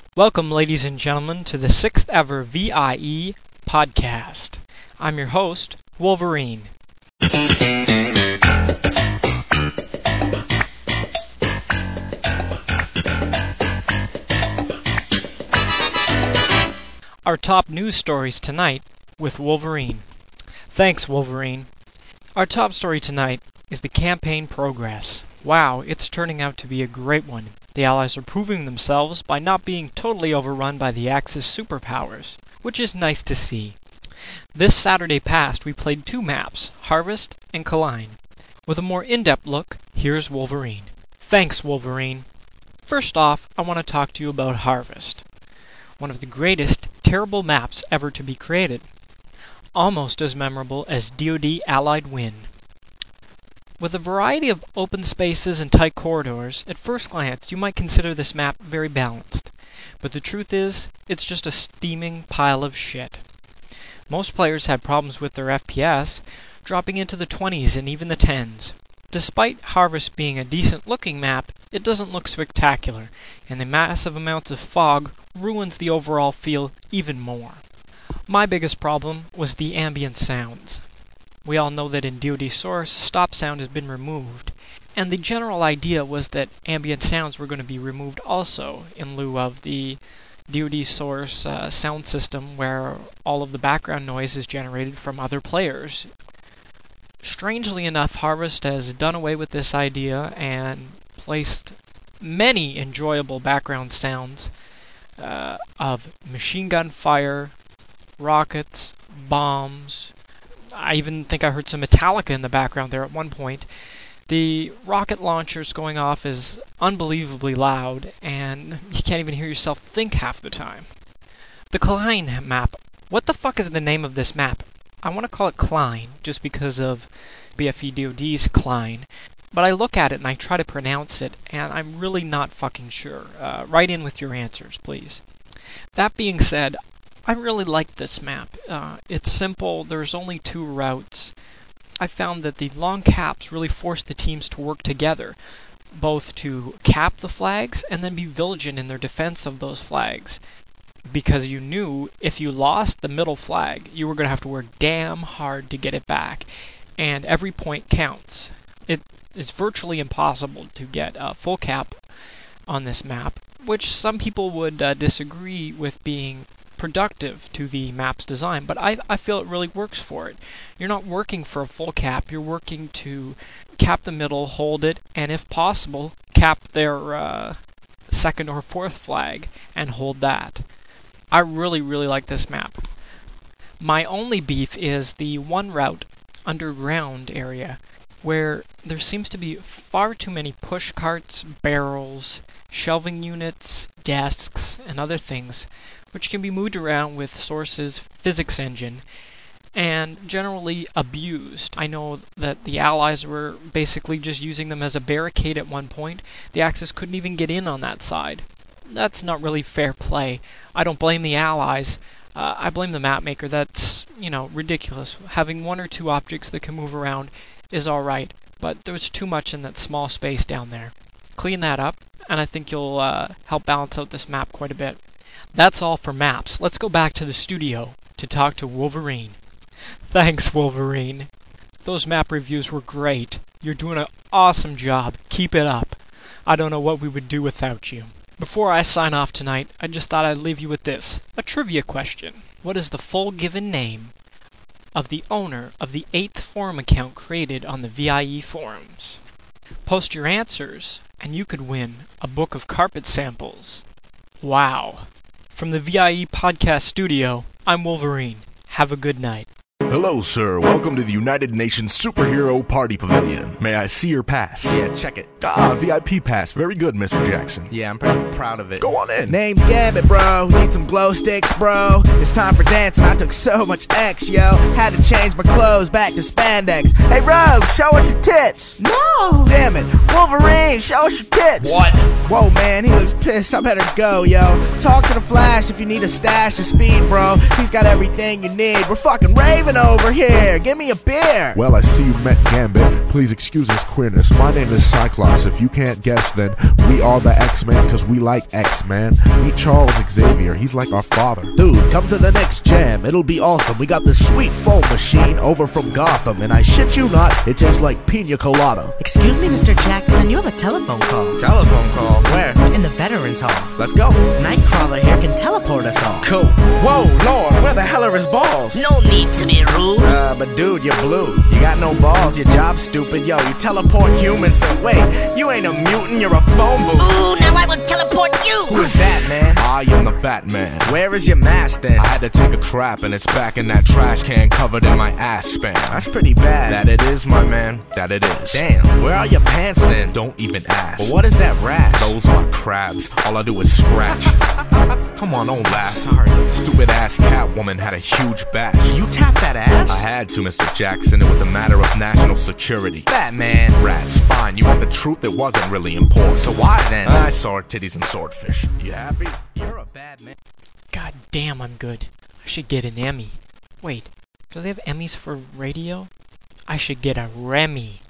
Welcome, ladies and gentlemen, to the 6th ever VIE podcast. I'm your host, Wolverine. Our top news stories tonight with Wolverine. Thanks, Wolverine. Our top story tonight is the campaign progress. Wow, it's turning out to be a great one. The Allies are proving themselves by not being totally overrun by the Axis superpowers, which is nice to see. This Saturday past, we played two maps, Harvest and Kaline. With a more in-depth look, here's Wolverine. Thanks, Wolverine. First off, I want to talk to you about Harvest. One of the greatest, terrible maps ever to be created. Almost as memorable as DoD Allied Win. With a variety of open spaces and tight corridors, at first glance you might consider this map very balanced. But the truth is, it's just a steaming pile of shit. Most players had problems with their FPS, dropping into the 20s and even the 10s. Despite Harvest being a decent looking map, it doesn't look spectacular, and the massive amounts of fog ruins the overall feel even more. My biggest problem was the ambient sounds. We all know that in DoD Source, stop sound has been removed, and the general idea was that ambient sounds were going to be removed also, in lieu of the DoD Source sound system where all of the background noise is generated from other players. Strangely enough, Harvest has done away with this idea and placed many enjoyable background sounds of machine gun fire, rockets, bombs. I even think I heard some Metallica in the background there at one point. The rocket launchers going off is unbelievably loud, and you can't even hear yourself think half the time. The Kaline map. What the fuck is the name of this map? I want to call it Klein, just because of BFE DoD's Klein. But I look at it and I try to pronounce it, and I'm really not fucking sure. Write in with your answers, please. That being said, I really like this map. It's simple, there's only two routes. I found that the long caps really force the teams to work together, both to cap the flags and then be vigilant in their defense of those flags. Because you knew if you lost the middle flag, you were going to have to work damn hard to get it back. And every point counts. It is virtually impossible to get a full cap on this map, which some people would disagree with being productive to the map's design, but I feel it really works for it. You're not working for a full cap, you're working to cap the middle, hold it, and if possible, cap their second or fourth flag and hold that. I really like this map. My only beef is the one route underground area, where there seems to be far too many push carts, barrels, shelving units, desks, and other things, which can be moved around with Source's physics engine, and generally abused. I know that the Allies were basically just using them as a barricade at one point. The Axis couldn't even get in on that side. That's not really fair play. I don't blame the Allies. I blame the map maker. That's, ridiculous. Having one or two objects that can move around is alright, but there's too much in that small space down there. Clean that up, and I think you'll help balance out this map quite a bit. That's all for maps. Let's go back to the studio to talk to Wolverine. Thanks, Wolverine. Those map reviews were great. You're doing an awesome job. Keep it up. I don't know what we would do without you. Before I sign off tonight, I just thought I'd leave you with this. A trivia question. What is the full given name of the owner of the 8th forum account created on the VIE forums? Post your answers, and you could win a book of carpet samples. Wow. From the VIE podcast studio, I'm Wolverine. Have a good night. Hello, sir. Welcome to the United Nations Superhero Party Pavilion. May I see your pass? Yeah, check it. VIP pass. Very good, Mr. Jackson. Yeah, I'm pretty proud of it. Go on in. Name's Gambit, bro. Need some glow sticks, bro. It's time for dancing. I took so much X, yo. Had to change my clothes back to spandex. Hey, Rogue, show us your tits. No. Damn it. Wolverine, show us your tits. What? Whoa, man, he looks pissed. I better go, yo. Talk to the Flash if you need a stash of speed, bro. He's got everything you need. We're fucking raving Steven over here. Give me a beer. Well, I see you met Gambit. Please excuse his queerness. My name is Cyclops. If you can't guess, then we are the X-Men, cause we like X-Man. Meet Charles Xavier. He's like our father. Dude, come to the next jam. It'll be awesome. We got this sweet foam machine over from Gotham, and I shit you not, it tastes like pina colada. Excuse me, Mr. Jackson, you have a telephone call. Telephone call? Where? In the Veterans Hall. Let's go. Nightcrawler here can teleport us all. Cool. Whoa, Lord, where the hell are his balls? No need to be rude. But dude, you're blue. You got no balls, your job's stupid. Yo, you teleport humans to... Wait, you ain't a mutant, you're a phone booth. Ooh, now I will teleport you. Who is that, man? I am the Batman. Where is your mask, then? I had to take a crap and it's back in that trash can covered in my ass span. That's pretty bad. That it is, my man. That it is. Damn, where are your pants, then? Don't even ask. But what is that rash? Those are crabs. All I do is scratch. Come on, don't laugh. Sorry. Stupid ass Catwoman had a huge bash. You tapped that ass? I had to, Mr. Jackson. It was a matter of national security. Batman. Rats, fine. You want the truth? It wasn't really important. So why then? I saw her titties and swordfish. You happy? You're a bad man. God damn, I'm good. I should get an Emmy. Wait, do they have Emmys for radio? I should get a Remy.